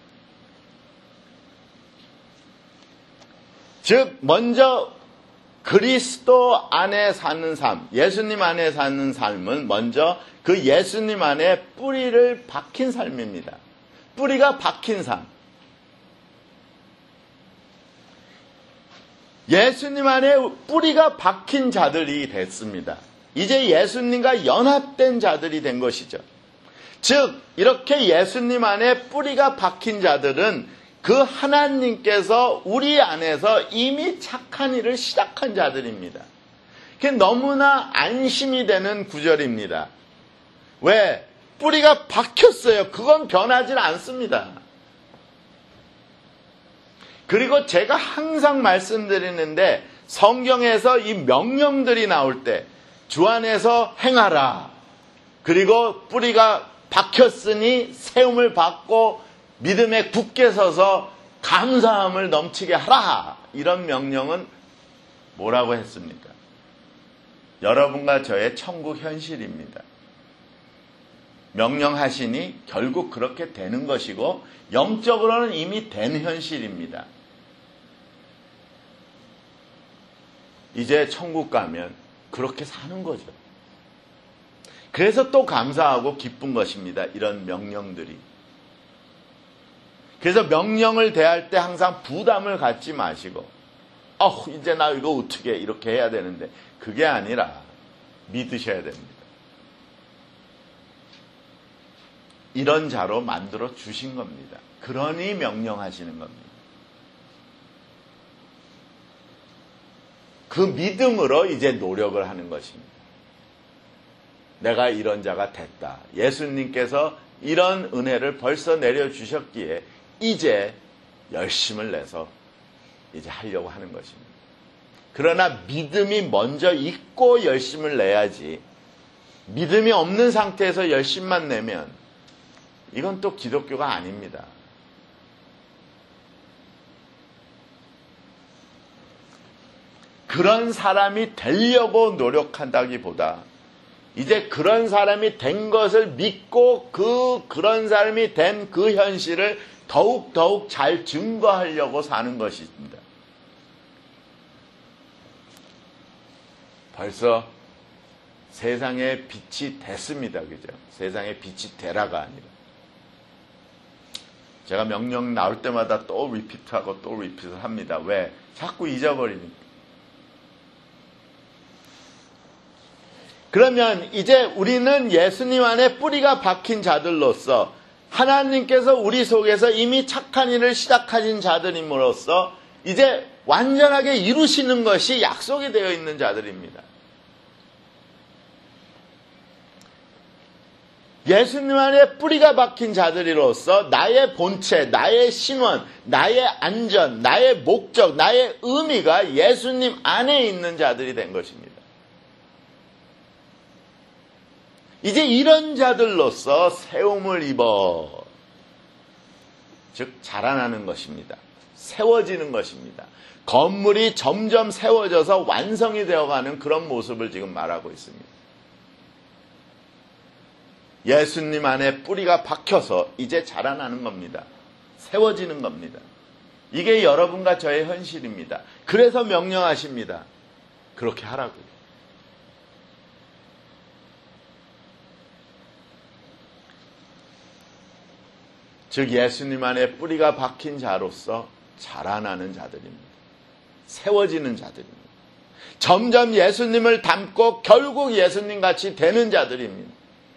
즉 먼저 그리스도 안에 사는 삶, 예수님 안에 사는 삶은 먼저 그 예수님 안에 뿌리를 박힌 삶입니다. 뿌리가 박힌 삶. 예수님 안에 뿌리가 박힌 자들이 됐습니다. 이제 예수님과 연합된 자들이 된 것이죠. 즉 이렇게 예수님 안에 뿌리가 박힌 자들은 그 하나님께서 우리 안에서 이미 착한 일을 시작한 자들입니다. 그게 너무나 안심이 되는 구절입니다. 왜? 뿌리가 박혔어요. 그건 변하지 않습니다. 그리고 제가 항상 말씀드리는데 성경에서 이 명령들이 나올 때 주 안에서 행하라. 그리고 뿌리가 박혔으니 세움을 받고 믿음에 굳게 서서 감사함을 넘치게 하라. 이런 명령은 뭐라고 했습니까? 여러분과 저의 천국 현실입니다. 명령하시니 결국 그렇게 되는 것이고 영적으로는 이미 된 현실입니다. 이제 천국 가면 그렇게 사는 거죠. 그래서 또 감사하고 기쁜 것입니다. 이런 명령들이. 그래서 명령을 대할 때 항상 부담을 갖지 마시고 어, 이제 나 이거 어떻게 이렇게 해야 되는데 그게 아니라 믿으셔야 됩니다. 이런 자로 만들어 주신 겁니다. 그러니 명령하시는 겁니다. 그 믿음으로 이제 노력을 하는 것입니다. 내가 이런 자가 됐다. 예수님께서 이런 은혜를 벌써 내려주셨기에 이제 열심을 내서 이제 하려고 하는 것입니다. 그러나 믿음이 먼저 있고 열심을 내야지 믿음이 없는 상태에서 열심만 내면 이건 또 기독교가 아닙니다. 그런 사람이 되려고 노력한다기보다 이제 그런 사람이 된 것을 믿고 그 그런 사람이 된 그 현실을 더욱더욱 잘 증거하려고 사는 것입니다. 벌써 세상의 빛이 됐습니다. 그죠? 세상의 빛이 되라가 아니라. 제가 명령 나올 때마다 또 리피트하고 또 리피트를 합니다. 왜? 자꾸 잊어버리니까. 그러면 이제 우리는 예수님 안에 뿌리가 박힌 자들로서 하나님께서 우리 속에서 이미 착한 일을 시작하신 자들임으로써 이제 완전하게 이루시는 것이 약속이 되어 있는 자들입니다. 예수님 안에 뿌리가 박힌 자들이로서 나의 본체, 나의 신원, 나의 안전, 나의 목적, 나의 의미가 예수님 안에 있는 자들이 된 것입니다. 이제 이런 자들로서 세움을 입어 즉 자라나는 것입니다. 세워지는 것입니다. 건물이 점점 세워져서 완성이 되어가는 그런 모습을 지금 말하고 있습니다. 예수님 안에 뿌리가 박혀서 이제 자라나는 겁니다. 세워지는 겁니다. 이게 여러분과 저의 현실입니다. 그래서 명령하십니다. 그렇게 하라고요. 즉 예수님 안에 뿌리가 박힌 자로서 자라나는 자들입니다. 세워지는 자들입니다. 점점 예수님을 닮고 결국 예수님같이 되는 자들입니다.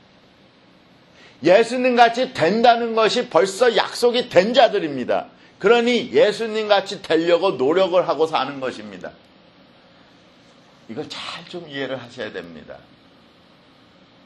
예수님같이 된다는 것이 벌써 약속이 된 자들입니다. 그러니 예수님같이 되려고 노력을 하고 사는 것입니다. 이걸 잘 좀 이해를 하셔야 됩니다.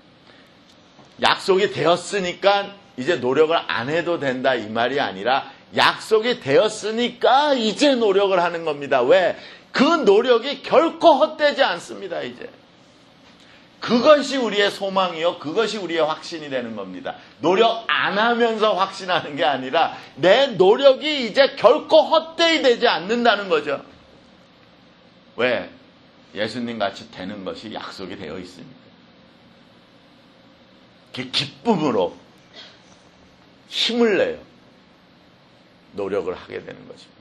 약속이 되었으니까 이제 노력을 안 해도 된다 이 말이 아니라 약속이 되었으니까 이제 노력을 하는 겁니다. 왜? 그 노력이 결코 헛되지 않습니다. 이제 그것이 우리의 소망이요, 그것이 우리의 확신이 되는 겁니다. 노력 안 하면서 확신하는 게 아니라 내 노력이 이제 결코 헛되이 되지 않는다는 거죠. 왜? 예수님 같이 되는 것이 약속이 되어 있습니다. 그 기쁨으로 힘을 내요 노력을 하게 되는 것입니다.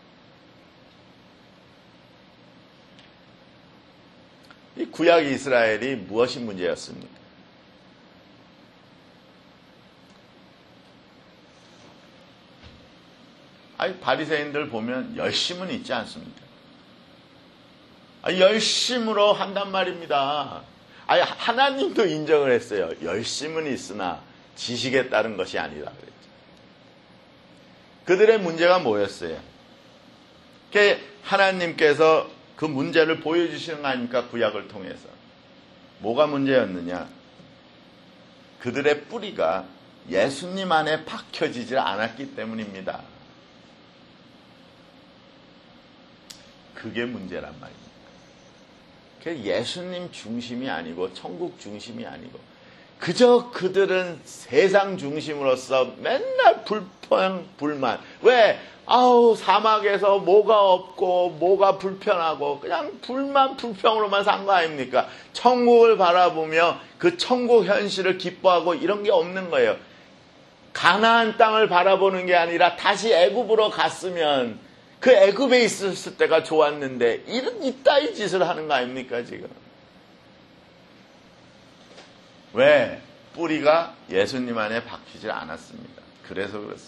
이 구약 이스라엘이 무엇이 문제였습니까? 아니, 바리새인들 보면 열심은 있지 않습니까? 아니, 열심으로 한단 말입니다. 아니, 하나님도 인정을 했어요. 열심은 있으나 지식에 따른 것이 아니라 그랬죠. 그들의 문제가 뭐였어요? 하나님께서 그 문제를 보여주시는 거 아닙니까? 구약을 통해서. 뭐가 문제였느냐? 그들의 뿌리가 예수님 안에 박혀지지 않았기 때문입니다. 그게 문제란 말입니다. 예수님 중심이 아니고 천국 중심이 아니고 그저 그들은 세상 중심으로서 맨날 불평, 불만. 왜? 아우, 사막에서 뭐가 없고 뭐가 불편하고 그냥 불만, 불평으로만 산 거 아닙니까? 천국을 바라보며 그 천국 현실을 기뻐하고 이런 게 없는 거예요. 가나안 땅을 바라보는 게 아니라 다시 애굽으로 갔으면 그 애굽에 있었을 때가 좋았는데 이런 이따위 짓을 하는 거 아닙니까 지금? 왜? 뿌리가 예수님 안에 박히질 않았습니다. 그래서 그렇습니다.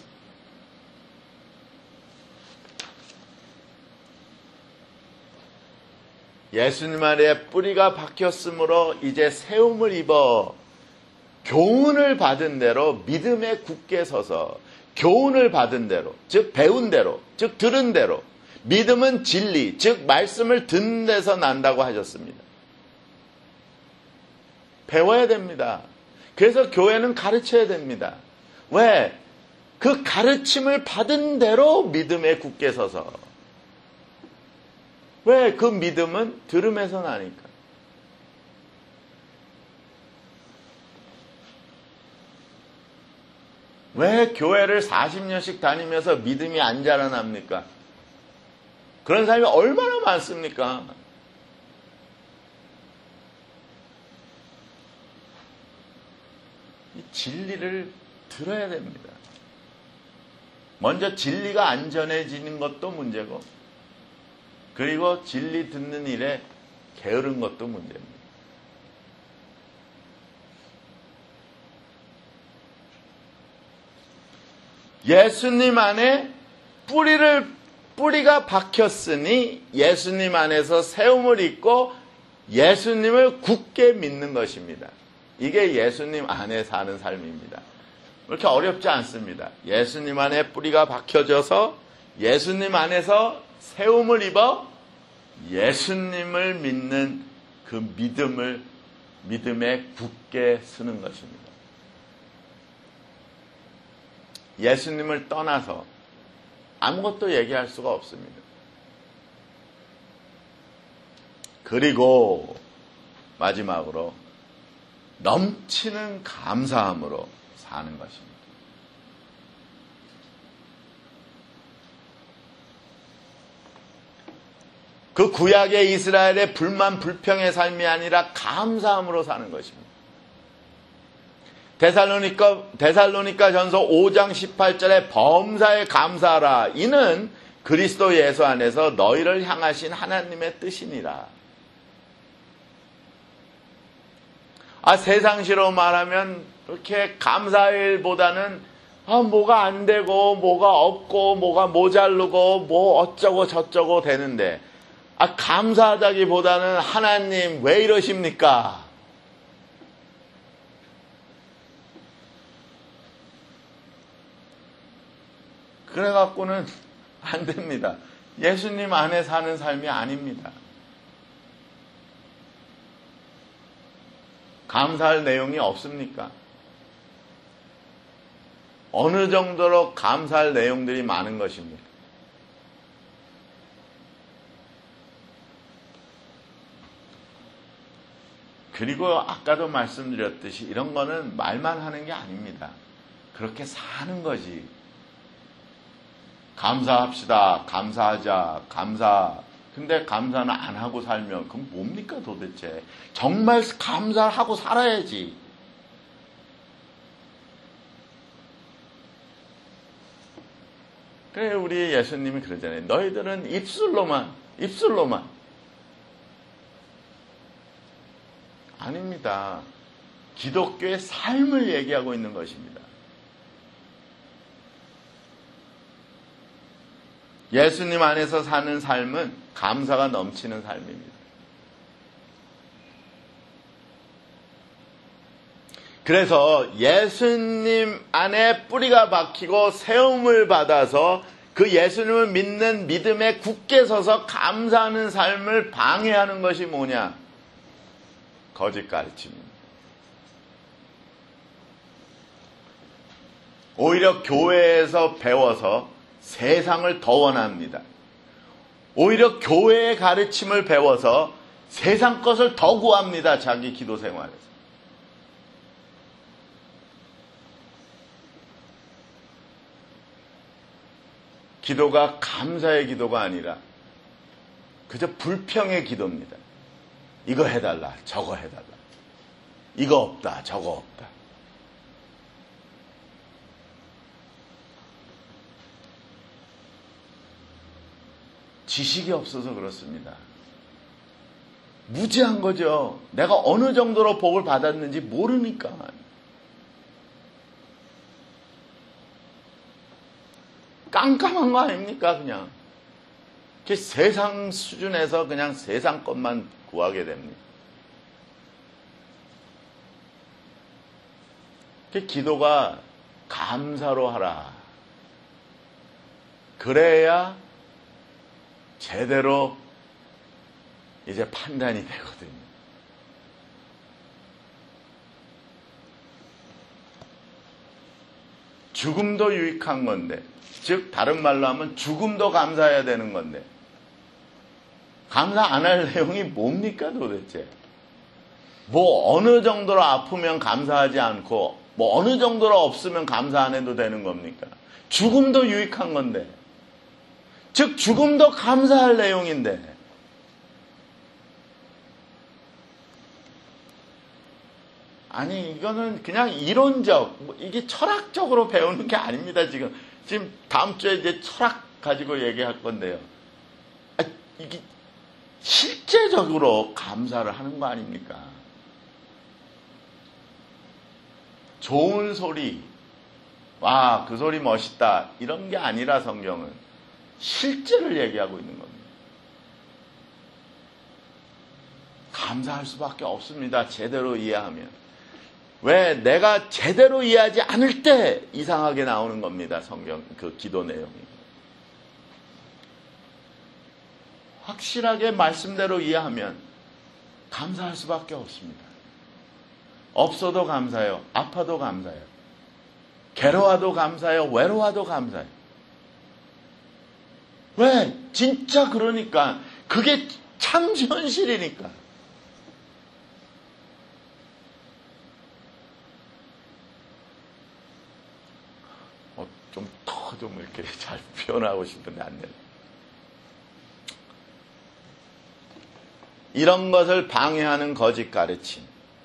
예수님 안에 뿌리가 박혔으므로 이제 세움을 입어 교훈을 받은 대로 믿음에 굳게 서서 교훈을 받은 대로, 즉 배운 대로, 즉 들은 대로. 믿음은 진리, 즉 말씀을 듣는 데서 난다고 하셨습니다. 배워야 됩니다. 그래서 교회는 가르쳐야 됩니다. 왜? 그 가르침을 받은 대로 믿음에 굳게 서서. 왜? 그 믿음은 들음에서 나니까. 왜 교회를 사십 년씩 다니면서 믿음이 안 자라납니까? 그런 사람이 얼마나 많습니까? 이 진리를 들어야 됩니다. 먼저 진리가 안 전해지는 것도 문제고, 그리고 진리 듣는 일에 게으른 것도 문제입니다. 예수님 안에 뿌리를, 뿌리가 박혔으니 예수님 안에서 세움을 입고 예수님을 굳게 믿는 것입니다. 이게 예수님 안에 사는 삶입니다. 그렇게 어렵지 않습니다. 예수님 안에 뿌리가 박혀져서 예수님 안에서 세움을 입어 예수님을 믿는 그 믿음을, 믿음에 굳게 서는 것입니다. 예수님을 떠나서 아무것도 얘기할 수가 없습니다. 그리고 마지막으로 넘치는 감사함으로 사는 것입니다. 그 구약의 이스라엘의 불만 불평의 삶이 아니라 감사함으로 사는 것입니다. 데살로니가, 데살로니가 전서 오 장 십팔 절에 범사에 감사하라. 이는 그리스도 예수 안에서 너희를 향하신 하나님의 뜻이니라. 아, 세상시로 말하면 이렇게 감사일보다는 아, 뭐가 안 되고 뭐가 없고 뭐가 모자르고 뭐 어쩌고 저쩌고 되는데, 아, 감사하다기보다는 하나님 왜 이러십니까? 그래갖고는 안 됩니다. 예수님 안에 사는 삶이 아닙니다. 감사할 내용이 없습니까? 어느 정도로 감사할 내용들이 많은 것입니까? 그리고 아까도 말씀드렸듯이 이런 거는 말만 하는 게 아닙니다. 그렇게 사는 거지. 감사합시다. 감사하자. 감사. 근데 감사는 안 하고 살면 그럼 뭡니까 도대체? 정말 감사하고 살아야지. 그래 우리 예수님이 그러잖아요. 너희들은 입술로만 입술로만 아닙니다. 기독교의 삶을 얘기하고 있는 것입니다. 예수님 안에서 사는 삶은 감사가 넘치는 삶입니다. 그래서 예수님 안에 뿌리가 박히고 세움을 받아서 그 예수님을 믿는 믿음에 굳게 서서 감사하는 삶을 방해하는 것이 뭐냐? 거짓 가르침입니다. 오히려 교회에서 배워서 세상을 더 원합니다. 오히려 교회의 가르침을 배워서 세상 것을 더 구합니다. 자기 기도 생활에서. 기도가 감사의 기도가 아니라 그저 불평의 기도입니다. 이거 해달라, 저거 해달라. 이거 없다, 저거 없다. 지식이 없어서 그렇습니다. 무지한 거죠. 내가 어느 정도로 복을 받았는지 모르니까. 깜깜한 거 아닙니까 그냥. 세상 수준에서 그냥 세상 것만 구하게 됩니다. 기도가 감사로 하라. 그래야 제대로 이제 판단이 되거든요. 죽음도 유익한 건데, 즉 다른 말로 하면 죽음도 감사해야 되는 건데 감사 안 할 내용이 뭡니까 도대체? 뭐 어느 정도로 아프면 감사하지 않고 뭐 어느 정도로 없으면 감사 안 해도 되는 겁니까? 죽음도 유익한 건데, 즉 죽음도 감사할 내용인데 아니 이거는 그냥 이론적 이게 철학적으로 배우는 게 아닙니다. 지금 지금 다음 주에 이제 철학 가지고 얘기할 건데요. 아, 이게 실제적으로 감사를 하는 거 아닙니까? 좋은 소리, 와, 그 소리 멋있다 이런 게 아니라 성경은 실제를 얘기하고 있는 겁니다. 감사할 수밖에 없습니다. 제대로 이해하면. 왜? 내가 제대로 이해하지 않을 때 이상하게 나오는 겁니다. 성경 그 기도 내용이. 확실하게 말씀대로 이해하면 감사할 수밖에 없습니다. 없어도 감사해요. 아파도 감사해요. 괴로워도 감사해요. 외로워도 감사해요. 왜? 진짜 그러니까. 그게 참 현실이니까. 어, 좀 더 좀 이렇게 잘 표현하고 싶은데 안 되네. 이런 것을 방해하는 거짓 가르침.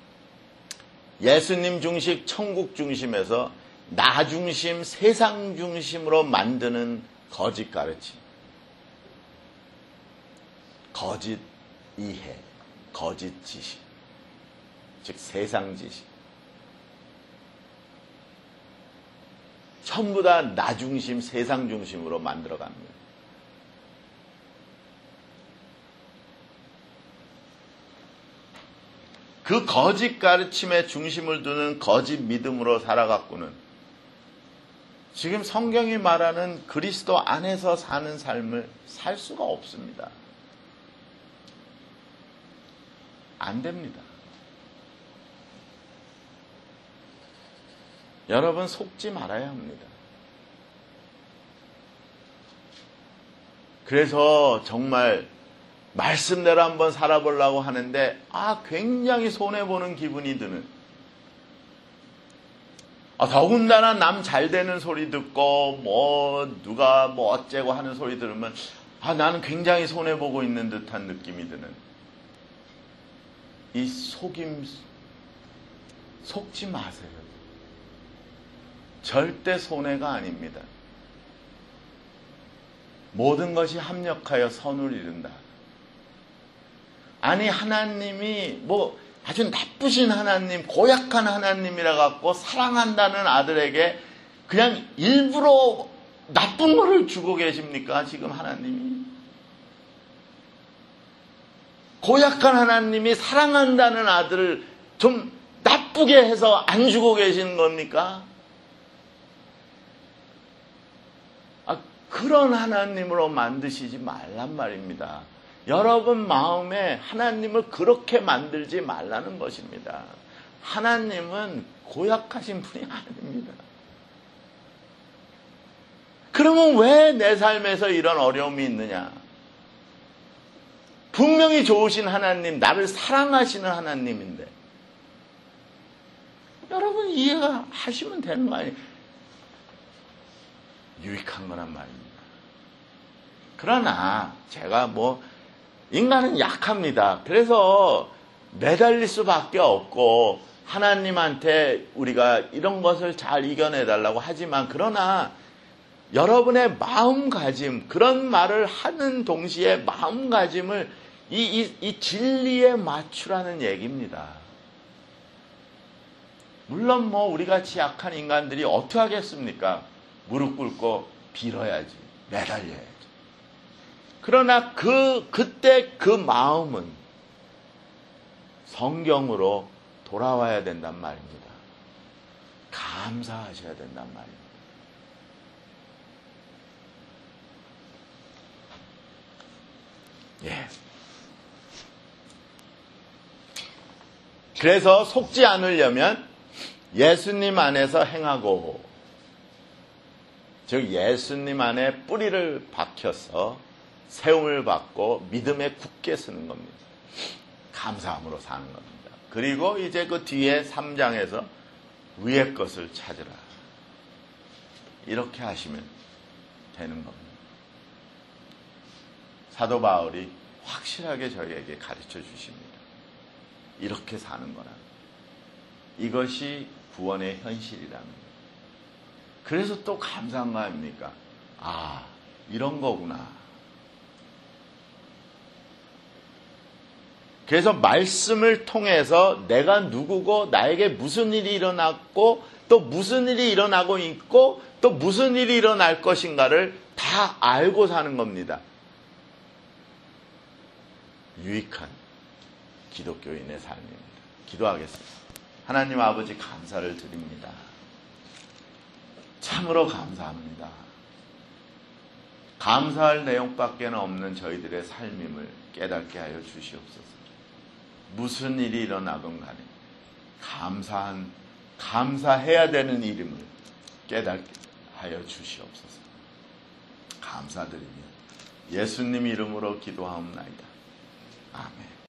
예수님 중심, 천국 중심에서 나 중심, 세상 중심으로 만드는 거짓 가르침. 거짓 이해, 거짓 지식. 즉 세상 지식. 전부 다 나 중심, 세상 중심으로 만들어갑니다. 그 거짓 가르침에 중심을 두는 거짓 믿음으로 살아갔고는 지금 성경이 말하는 그리스도 안에서 사는 삶을 살 수가 없습니다. 안 됩니다. 여러분 속지 말아야 합니다. 그래서 정말 말씀대로 한번 살아보려고 하는데 아 굉장히 손해보는 기분이 드는, 아, 더군다나 남 잘되는 소리 듣고 뭐 누가 뭐 어째고 하는 소리 들으면 아 나는 굉장히 손해보고 있는 듯한 느낌이 드는 이 속임, 속지 마세요. 절대 손해가 아닙니다. 모든 것이 합력하여 선을 이룬다. 아니 하나님이 뭐 아주 나쁘신 하나님, 고약한 하나님이라 갖고 사랑한다는 아들에게 그냥 일부러 나쁜 거를 주고 계십니까? 지금 하나님이 고약한 하나님이 사랑한다는 아들을 좀 나쁘게 해서 안 주고 계시는 겁니까? 아, 그런 하나님으로 만드시지 말란 말입니다. 여러분 마음에 하나님을 그렇게 만들지 말라는 것입니다. 하나님은 고약하신 분이 아닙니다. 그러면 왜 내 삶에서 이런 어려움이 있느냐? 분명히 좋으신 하나님, 나를 사랑하시는 하나님인데 여러분 이해가 하시면 되는 거 아니에요? 유익한 거란 말입니다. 그러나 제가 뭐 인간은 약합니다. 그래서 매달릴 수밖에 없고 하나님한테 우리가 이런 것을 잘 이겨내달라고 하지만, 그러나 여러분의 마음가짐, 그런 말을 하는 동시에 마음가짐을 이, 이, 이 진리에 맞추라는 얘기입니다. 물론 뭐 우리같이 약한 인간들이 어떻게 하겠습니까? 무릎 꿇고 빌어야지, 매달려야지. 그러나 그, 그때 그 마음은 성경으로 돌아와야 된단 말입니다. 감사하셔야 된단 말입니다. 예. 그래서 속지 않으려면 예수님 안에서 행하고, 즉 예수님 안에 뿌리를 박혀서 세움을 받고 믿음에 굳게 서는 겁니다. 감사함으로 사는 겁니다. 그리고 이제 그 뒤에 삼 장에서 위의 것을 찾으라, 이렇게 하시면 되는 겁니다. 사도 바울이 확실하게 저희에게 가르쳐 주십니다. 이렇게 사는 거라. 이것이 구원의 현실이라는 거예요. 그래서 또 감사한 거 아닙니까? 아, 이런 거구나. 그래서 말씀을 통해서 내가 누구고 나에게 무슨 일이 일어났고 또 무슨 일이 일어나고 있고 또 무슨 일이 일어날 것인가를 다 알고 사는 겁니다. 유익한 기독교인의 삶입니다. 기도하겠습니다. 하나님 아버지, 감사를 드립니다. 참으로 감사합니다. 감사할 내용밖에 없는 저희들의 삶임을 깨닫게 하여 주시옵소서. 무슨 일이 일어나건 간에 감사한, 감사해야 되는 일임을 깨닫게 하여 주시옵소서. 감사드리며 예수님 이름으로 기도하옵나이다. 아멘.